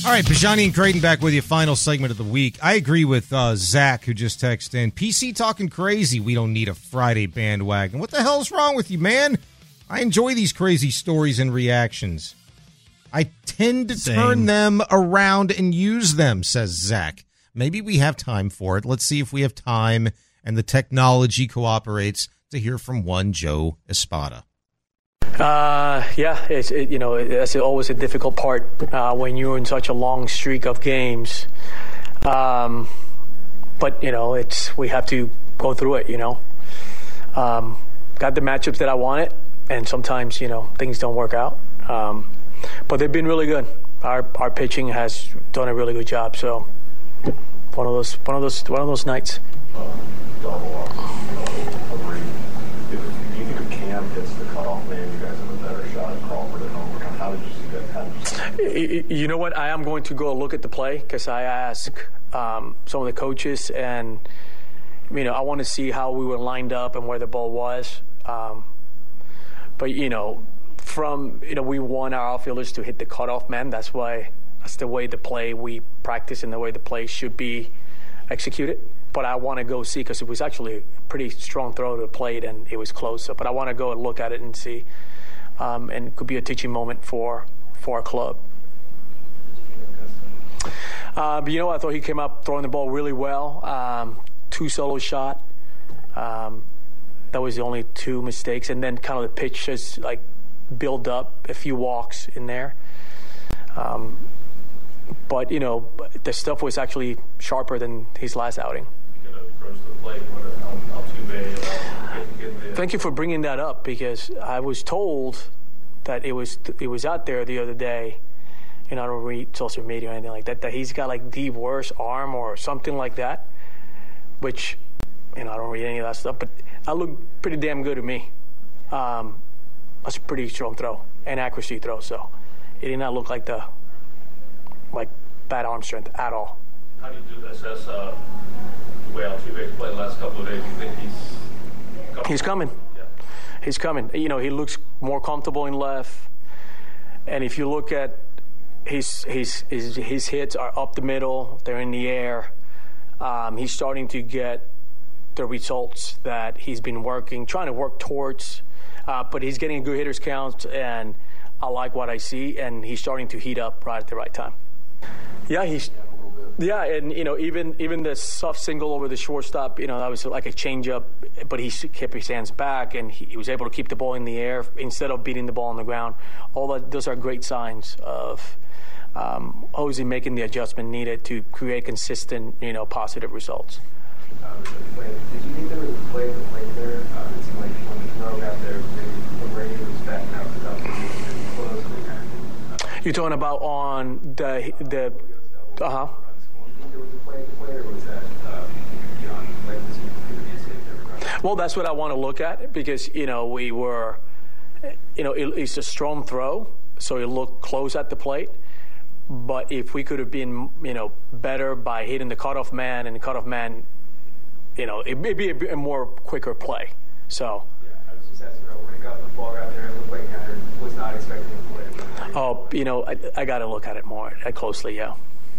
All right, Pajani and Creighton back with you. Final segment of the week. I agree with Zach, who just texted in. PC talking crazy. We don't need a Friday bandwagon. What the hell's wrong with you, man? I enjoy these crazy stories and reactions. I tend to turn them around and use them, says Zach. Maybe we have time for it. Let's see if we have time and the technology cooperates to hear from one Joe Espada. That's always a difficult part when you're in such a long streak of games. But we have to go through it. Got the matchups that I wanted, and sometimes things don't work out. But they've been really good. Our pitching has done a really good job. So one of those nights. If you think if Cam hits the cutoff man, you guys have a better shot at Crawford at home. How did you see that? You know what? I am going to go look at the play because I asked some of the coaches, and I want to see how we were lined up and where the ball was. But we want our outfielders to hit the cutoff man. That's the way the play we practice and the way the play should be executed. But I want to go see because it was actually a pretty strong throw to the plate and it was close. But I want to go and look at it and see. And it could be a teaching moment for our club. But I thought he came up throwing the ball really well. 2 solo shot. That was the only 2 mistakes. And then kind of the pitch just build up a few walks in there. But the stuff was actually sharper than his last outing. Thank you for bringing that up because I was told that it was out there the other day. I don't read social media or anything like that. That he's got the worst arm or something like that. Which I don't read any of that stuff. But that looked pretty damn good to me. That's a pretty strong throw and accuracy throw. So it did not look like bad arm strength at all. How do you assess the way Altuve's played the last couple of days? Do you think he's coming? Yeah. He's coming. He looks more comfortable in left. And if you look at his hits are up the middle, they're in the air. He's starting to get the results that he's been trying to work towards. But he's getting a good hitter's count, and I like what I see, and he's starting to heat up right at the right time. Yeah, and even the soft single over the shortstop, that was like a changeup, but he kept his hands back, and he was able to keep the ball in the air instead of beating the ball on the ground. Those are great signs of Jose making the adjustment needed to create consistent, positive results. Did you think there was a play at the plate there? It seemed like when the throw got there, when Brady was backing out, it was close. You're talking about on the uh-huh. Do you think there was a play at the plate, or was that beyond this could be a safe there? Well, that's what I want to look at because we were, it's a strong throw, so it looked close at the plate. But if we could have been, better by hitting the cutoff man, and the cutoff man, it'd be a more quicker play. So. Yeah, I was just asking when it got the ball out there, it looked like Hatter was not expecting the play. Oh, I got to look at it more closely. Yeah.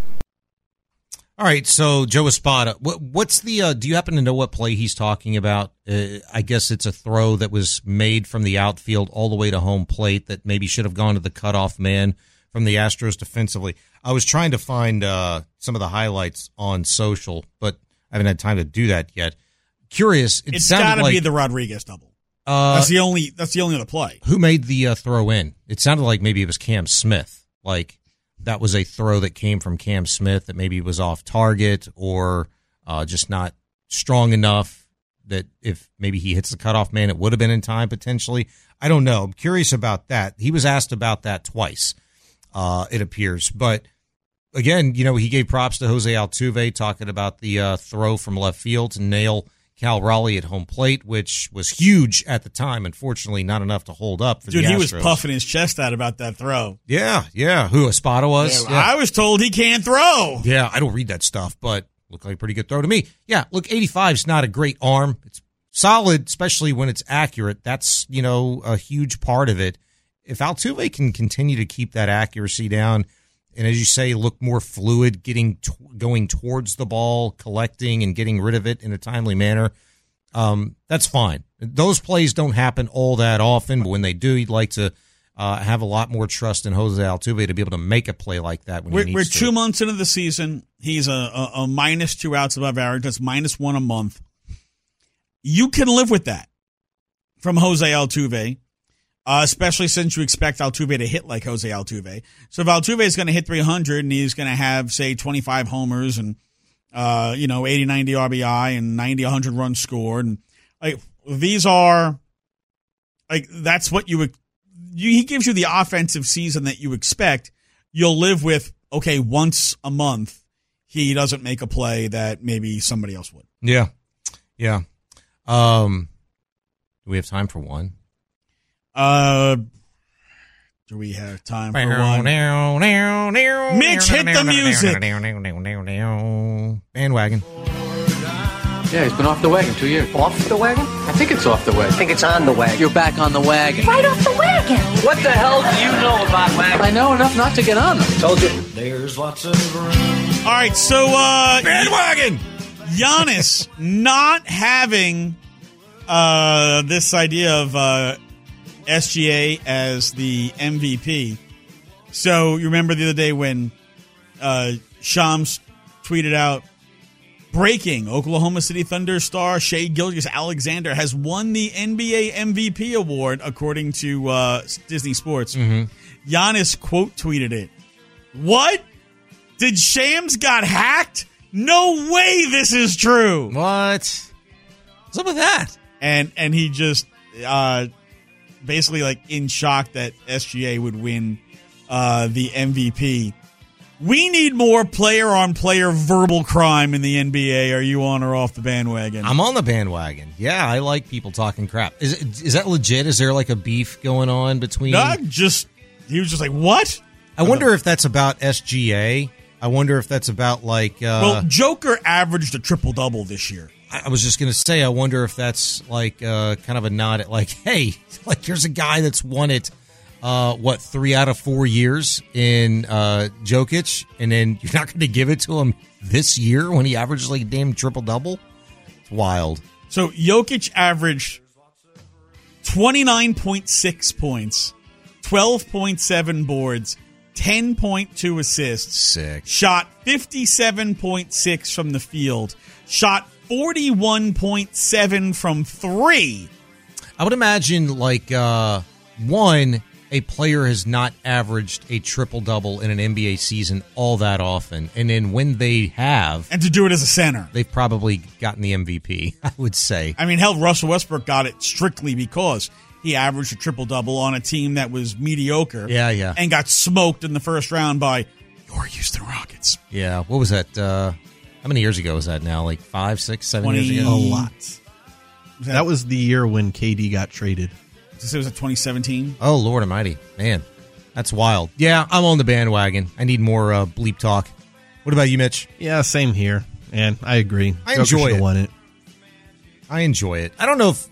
All right, so Joe Espada, what's the? Do you happen to know what play he's talking about? I guess it's a throw that was made from the outfield all the way to home plate that maybe should have gone to the cutoff man from the Astros defensively. I was trying to find some of the highlights on social, but I haven't had time to do that yet. Curious, it's got to be the Rodriguez double. That's the only other play. Who made the throw in? It sounded like maybe it was Cam Smith. Like that was a throw that came from Cam Smith that maybe was off target or just not strong enough that if maybe he hits the cutoff man, it would have been in time potentially. I don't know. I'm curious about that. He was asked about that twice, it appears. But again, he gave props to Jose Altuve talking about the throw from left field to nail Cal Raleigh at home plate, which was huge at the time. Unfortunately, not enough to hold up for the Astros. Dude, he was puffing his chest out about that throw. Yeah. Who, Espada was? Yeah. I was told he can't throw. Yeah, I don't read that stuff, but looked like a pretty good throw to me. Yeah, look, 85 is not a great arm. It's solid, especially when it's accurate. That's, a huge part of it. If Altuve can continue to keep that accuracy down, and as you say, look more fluid, going towards the ball, collecting and getting rid of it in a timely manner. That's fine. Those plays don't happen all that often, but when they do, you'd like to have a lot more trust in Jose Altuve to be able to make a play like that when he needs to. We're 2 months into the season. He's a minus 2 outs above average. That's -1 a month. You can live with that from Jose Altuve, especially since you expect Altuve to hit like Jose Altuve. So if Altuve is going to hit 300 and he's going to have, say, 25 homers and 80, 90 RBI and 90, 100 runs scored, and like these are like that's what he gives you the offensive season that you expect. You'll live with, okay, once a month he doesn't make a play that maybe somebody else would. Yeah. Do we have time for one? Do we have time for one? Mitch, hit the music. Bandwagon. Yeah, he's been off the wagon 2 years. Off the wagon? I think it's off the wagon. I think it's on the wagon. You're back on the wagon. Right off the wagon. What the hell do you know about wagons? I know enough not to get on them. Told you. There's lots of room. All right, so Bandwagon. Giannis not having this idea of SGA as the MVP. So you remember the other day when Shams tweeted out, breaking, Oklahoma City Thunder star Shai Gilgeous-Alexander has won the NBA MVP award, according to Disney Sports. Mm-hmm. Giannis quote tweeted it. What? Did Shams got hacked? No way this is true. What? What's up with that? And he just basically like in shock that SGA would win the MVP. We need more player-on-player verbal crime in the NBA. Are you on or off the bandwagon? I'm on the bandwagon. Yeah, I like people talking crap. Is that legit? Is there like a beef going on between? No, he was just like, what? I wonder if that's about SGA. I wonder if that's about like. Well, Joker averaged a triple-double this year. I was just going to say, I wonder if that's like kind of a nod at like, hey, like here's a guy that's won it. 3 out of 4 years in Jokic, and then you're not going to give it to him this year when he averages like a damn triple-double? It's wild. So Jokic averaged 29.6 points, 12.7 boards, 10.2 assists. Sick. Shot 57.6 from the field. Shot 41.7 from 3. I would imagine like a player has not averaged a triple-double in an NBA season all that often. And then when they have... And to do it as a center. They've probably gotten the MVP, I would say. I mean, hell, Russell Westbrook got it strictly because he averaged a triple-double on a team that was mediocre. Yeah. And got smoked in the first round by your Houston Rockets. Yeah, what was that? How many years ago was that now? Like 5, 6, 7 years ago? A lot. That was the year when KD got traded. It was 2017. Oh, Lord almighty. Man, that's wild. Yeah, I'm on the bandwagon. I need more bleep talk. What about you, Mitch? Yeah, same here. And I agree. I enjoy it. Won it. I enjoy it. I don't know if,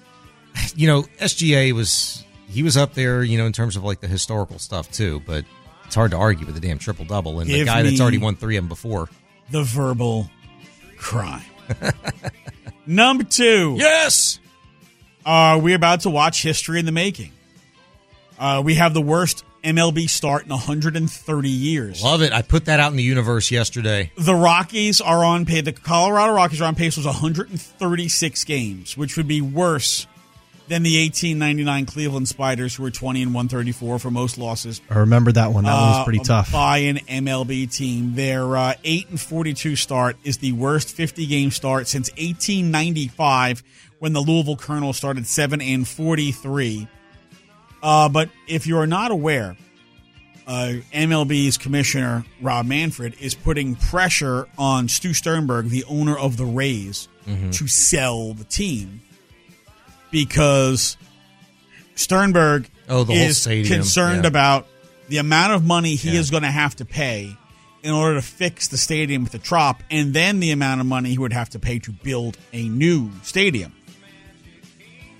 SGA was up there, in terms of like the historical stuff too, but it's hard to argue with the damn triple-double and the guy that's already won 3 of them before. The verbal crime. Number 2. Yes! We're about to watch history in the making. We have the worst MLB start in 130 years. Love it. I put that out in the universe yesterday. The Rockies are on pace. The Colorado Rockies are on pace with 136 games, which would be worse than the 1899 Cleveland Spiders, who were 20-134 for most losses. I remember that one. That one was pretty tough. By an MLB team. Their 8-42 start is the worst 50-game start since 1895, when the Louisville Colonels started 7-43. But if you are not aware, MLB's commissioner, Rob Manfred, is putting pressure on Stu Sternberg, the owner of the Rays, to sell the team. Because Sternberg is concerned about the amount of money he is going to have to pay in order to fix the stadium with the Trop, and then the amount of money he would have to pay to build a new stadium.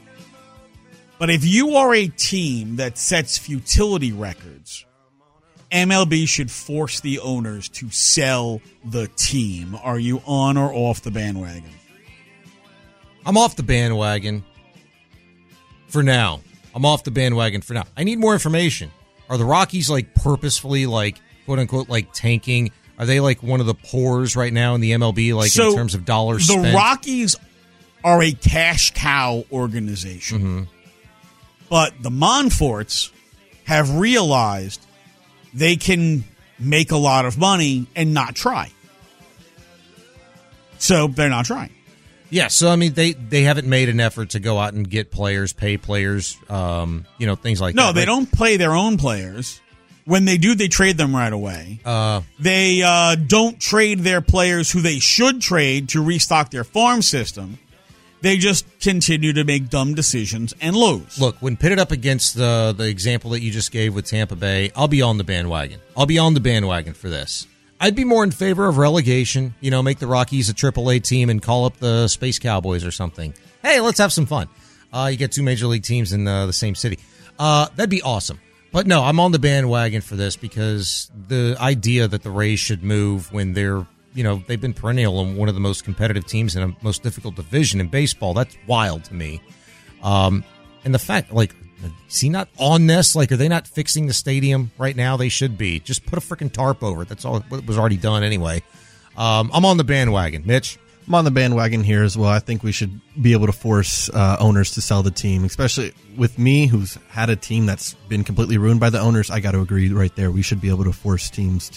But if you are a team that sets futility records MLB should force the owners to sell the team. Are you on or off the bandwagon? I'm off the bandwagon for now. I need more information. Are the Rockies like purposefully like quote unquote like tanking? Are they like one of the poors right now in the MLB like in terms of dollars spent? The Rockies are a cash cow organization. Mm-hmm. But the Monforts have realized they can make a lot of money and not try. So they're not trying. Yeah, so I mean, they haven't made an effort to go out and get players, pay players, things like that. No, they don't play their own players. When they do, they trade them right away. They don't trade their players who they should trade to restock their farm system. They just continue to make dumb decisions and lose. Look, when pitted up against the example that you just gave with Tampa Bay, I'll be on the bandwagon. I'll be on the bandwagon for this. I'd be more in favor of relegation, make the Rockies a AAA team and call up the Space Cowboys or something. Hey, let's have some fun. You get two major league teams in the same city. That'd be awesome. But no, I'm on the bandwagon for this because the idea that the Rays should move when they're, they've been perennial and one of the most competitive teams in a most difficult division in baseball, that's wild to me. And the fact, is he not on this? Are they not fixing the stadium right now? They should be. Just put a freaking tarp over it. That's all what was already done anyway. I'm on the bandwagon. Mitch? I'm on the bandwagon here as well. I think we should be able to force owners to sell the team, especially with me, who's had a team that's been completely ruined by the owners. I got to agree right there. We should be able to force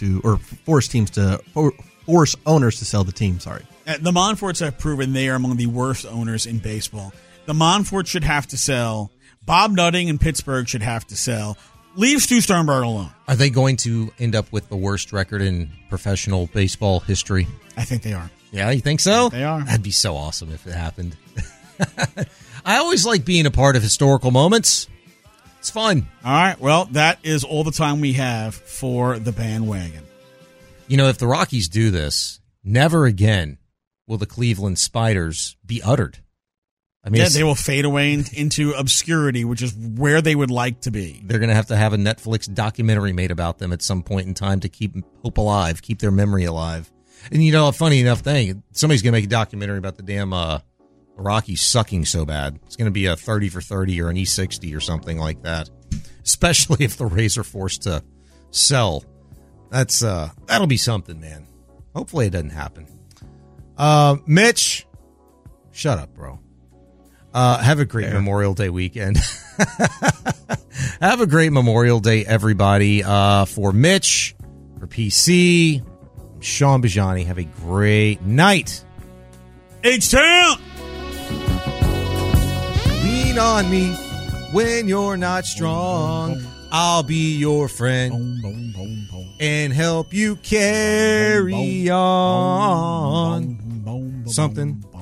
owners to sell the team. Sorry. The Monforts have proven they are among the worst owners in baseball. The Monforts should have to sell. Bob Nutting in Pittsburgh should have to sell. Leave Stu Sternberg alone. Are they going to end up with the worst record in professional baseball history? I think they are. Yeah, you think so? They are. That'd be so awesome if it happened. I always like being a part of historical moments. It's fun. All right. Well, that is all the time we have for the bandwagon. If the Rockies do this, never again will the Cleveland Spiders be uttered. I mean, they will fade away into obscurity, which is where they would like to be. They're going to have a Netflix documentary made about them at some point in time to keep hope alive, keep their memory alive. And a funny enough thing, somebody's going to make a documentary about the damn Rockies sucking so bad. It's going to be a 30 for 30 or an E60 or something like that. Especially if the Rays are forced to sell. That'll be something, man. Hopefully it doesn't happen. Mitch, shut up, bro. Have a great Memorial Day weekend. Have a great Memorial Day, everybody. For Mitch, for PC, I'm Sean Bajani. Have a great night. H-Town! Lean on me when you're not strong. I'll be your friend and help you carry on. Something.